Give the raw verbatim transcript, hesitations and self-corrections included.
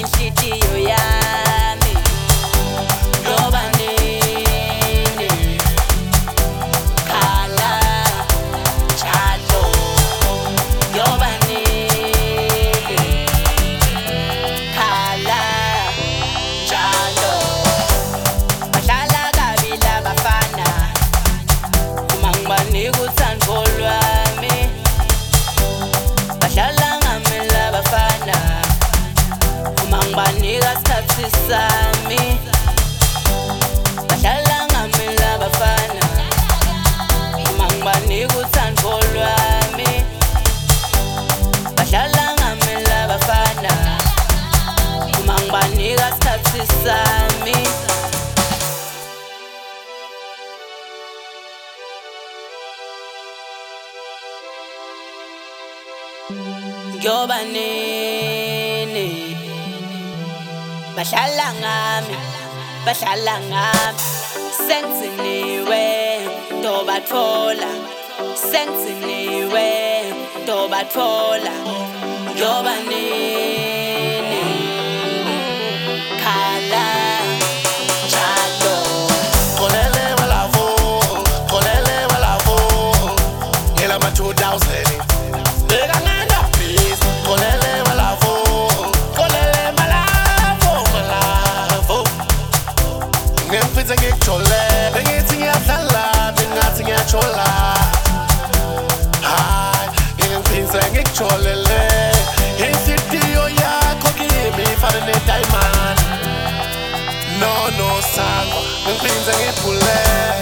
inhliziyo yami ngoba nini khala njalo ngoba nini khala njalo bahlala kabi labafana uma ngibanika uthando lwami bahlala ngami labafana uma ngibanika isikhathi sami bahlala ngami labafana uma ngibanika uthando lwami bahlala ngami labafana uma ngibanika isikhathi sami ngoba nini bahlala ngami bahlala ngami sengiziniwe ndobathola sengiziniwe ndobathola ngoba nini khala njalo Kolele malavo, kolele malavo, yela ma two thousand. Bega nenda please, kolele malavo, kolele malavo, malavo. Ngempitha ngikuthole, bengithi ngiyadlala, bengathi ngiyachola. Hayi, ngempitha ngikucholele, inhliziyo yakho kimi fana ne-diamond. No no sangwa, ngempitha ngiphule.